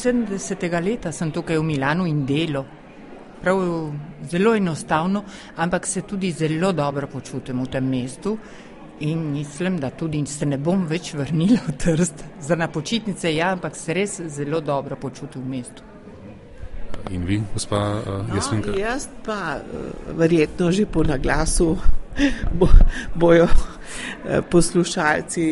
70. leta sem tukaj v Milanu in delo. Prav zelo enostavno, ampak se tudi zelo dobro počutim v tem mestu in mislim, da tudi se ne bom več vrnila v Trst. Za na počitnice ja, ampak se res zelo dobro počutim v mestu. In vi, gospa Jasminka? Jaz pa verjetno že po naglasu bojo poslušalci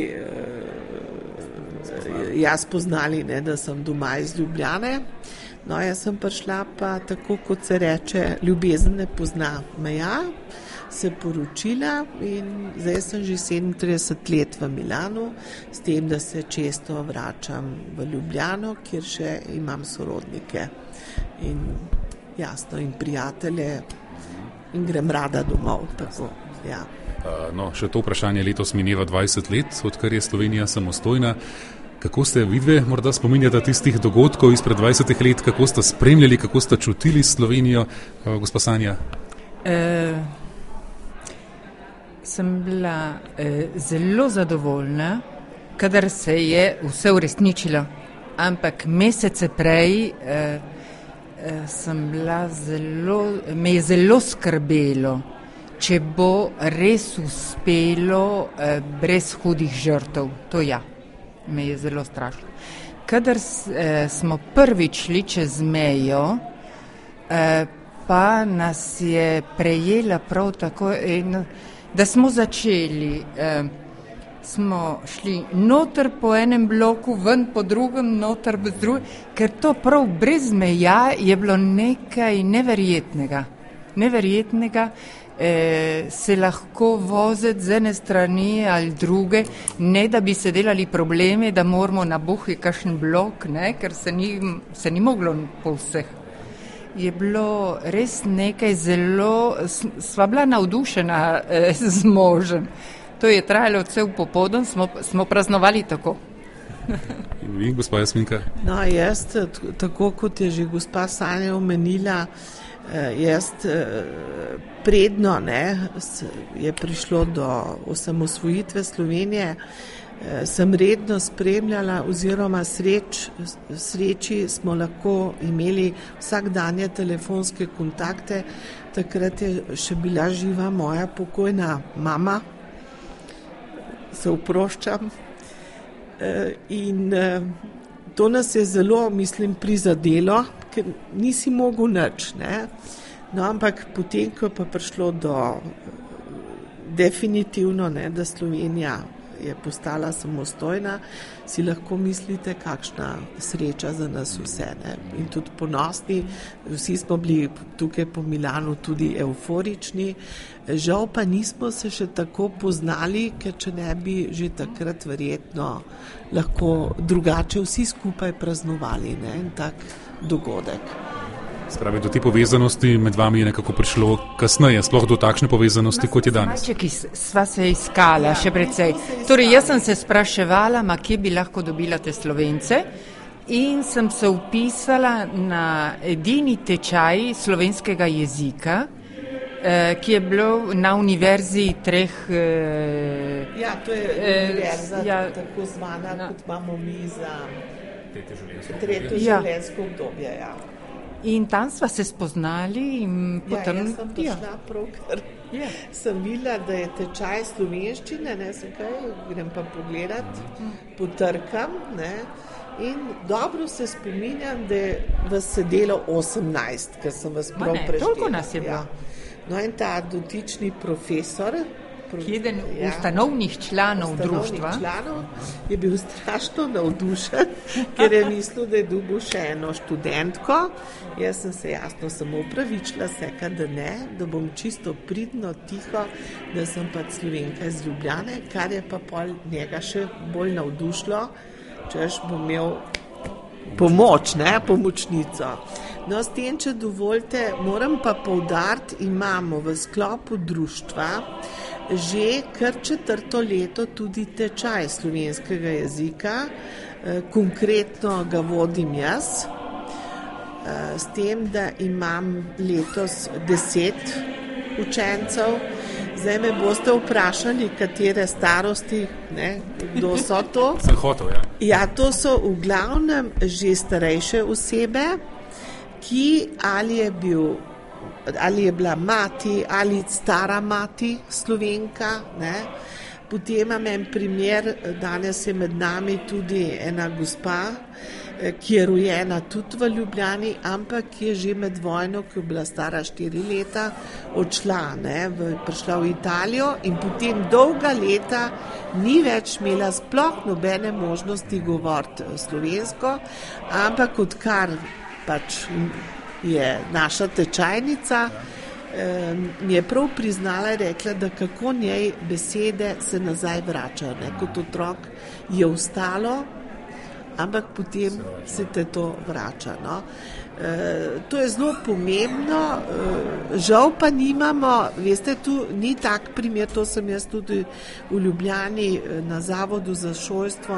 jaz poznali, ne, da sem doma iz Ljubljane. No, jaz sem prišla pa tako, kot se reče, ljubezen ne pozna meja, se poročila in zdaj sem že 37 let v Milanu, s tem, da se često vračam v Ljubljano, kjer še imam sorodnike in jasno in prijatelje in grem rada domov. Tako, ja. No, še to vprašanje, letos mineva 20 let, odkar je Slovenija samostojna. Kako ste vidve, morda spominjate tistih dogodkov izpred 20 let, kako ste spremljali, kako ste čutili Slovenijo, gospa Sanja? Sem bila zelo zadovoljna, kadar se je vse uresničilo, ampak mesece prej me je zelo skrbelo, če bo res uspelo brez hudih žrtev. To ja, me je zelo strašno. Kadar smo prvič šli čez mejo, pa nas je prejela prav tako, da smo začeli, smo šli noter po enem bloku, ven po drugem, noter po drugem, ker to prav brez meja je bilo nekaj neverjetnega. Se lahko voziti z ene strani ali druge, ne da bi se delali probleme, da moramo nabuhiti kakšen blok, ne, ker se ni moglo po vseh. Je bilo res nekaj zelo, sva bila navdušena z možem. To je trajalo cel popoldan, smo praznovali tako. In vi, gospa Jasminka? No, jaz, tako kot je že gospa Sanja omenila, jaz predno je prišlo do osamosvojitve Slovenije, sem redno spremljala oziroma sreči smo lahko imeli vsakdanje telefonske kontakte. Takrat je še bila živa moja pokojna mama, se oproščam, in to nas je zelo, mislim, prizadelo, ker nisi mogel nič, ne. No, ampak potem, ko pa prišlo do definitivno, ne, da Slovenija je postala samostojna, si lahko mislite, kakšna sreča za nas vse, ne. In tudi ponosni, vsi smo bili tukaj po Milanu tudi euforični, žal pa nismo se še tako poznali, ker če ne bi že takrat verjetno lahko drugače vsi skupaj praznovali, ne, in tak dogodek. Spravi, do te povezanosti med vami je nekako prišlo kasneje, sploh do takšne povezanosti, kot je danes. Sva se iskala še precej. Torej, jaz sem se spraševala, kje bi lahko dobila te Slovence, in sem se vpisala na edini tečaj slovenskega jezika, ki je bilo na univerzi treh... Ja, to je univerza, tako zvana, kot imamo mi za tretje življenjsko obdobje, ja. In tam sva se spoznali in potem... Ja, jaz sem prišla prav, ker sem videla, da je tečaj slovenščine, ne, sem kaj, grem pa pogledat, potrkam, ne, in dobro se spominjam, da je vas sedelo 18, ker sem vas prav preštela. Toliko nas je bilo. No, in ta dotični profesor, jeden ustanovnih članov društva, je bil strašno navdušen, ker je mislil, da je dobil še eno študentko. Jaz sem se jasno samo upravičila, da ne, da bom čisto pridno, tiho, da sem pa Slovenka iz Ljubljane, kar je pa pol njega še bolj navdušilo, češ bom imel pomoč, ne, pomočnico. No, s tem, če dovolite, moram pa poudariti, imamo v sklopu društva že kar 4. leto tudi tečaj slovenskega jezika, konkretno ga vodim jaz, s tem, da imam letos 10 učencev Zdaj me boste vprašali, katere starosti, ne, kdo so to? Sem hotel, ja. Ja, to so v glavnem že starejše osebe, ki ali je bila mati ali stara mati Slovenka, ne. Potem imam en primer, danes je med nami tudi ena gospa, ki je rojena tudi v Ljubljani, ampak je že med vojno, ki je bila stara 4 leta, odšla, prišla v Italijo in potem dolga leta ni več imela sploh nobene možnosti govoriti slovensko, ampak odkar pač je naša tečajnica, mi je prav priznala in rekla, da kako njej besede se nazaj vračajo. Kot otrok je ostalo, ampak potem se te to vrača. No. To je zelo pomembno, žal pa nimamo, veste, tu ni tak primer, to sem jaz tudi v Ljubljani na Zavodu za šolstvo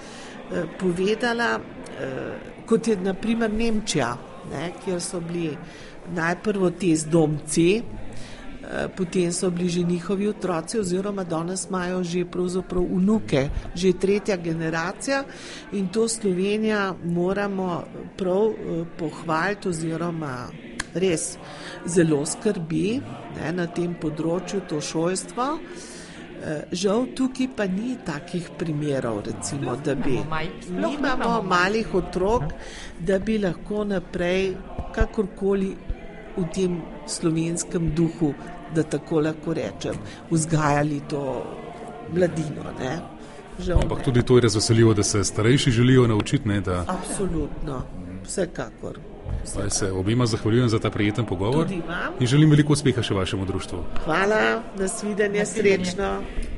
povedala, kot je na primer Nemčija, kjer so bili najprvo te zdomci, potem so bili že njihovi otroci oziroma danes imajo že pravzaprav vnuke, že 3. generacija in to Slovenija moramo prav pohvaliti oziroma res zelo skrbi na tem področju, to šolstvo. Žal tukaj pa ni takih primerov, recimo, da bi nimamo malih otrok, da bi lahko naprej kakorkoli v tem slovenskem duhu, da tako lahko rečem, vzgajali to mladino. Ampak tudi to je razveseljivo, da se starejši želijo naučiti. Absolutno, vsekakor. Zdaj se obima zahvaljujem za ta prijeten pogovor in želim veliko uspeha še vašemu društvu. Hvala, nasvidenje, srečno.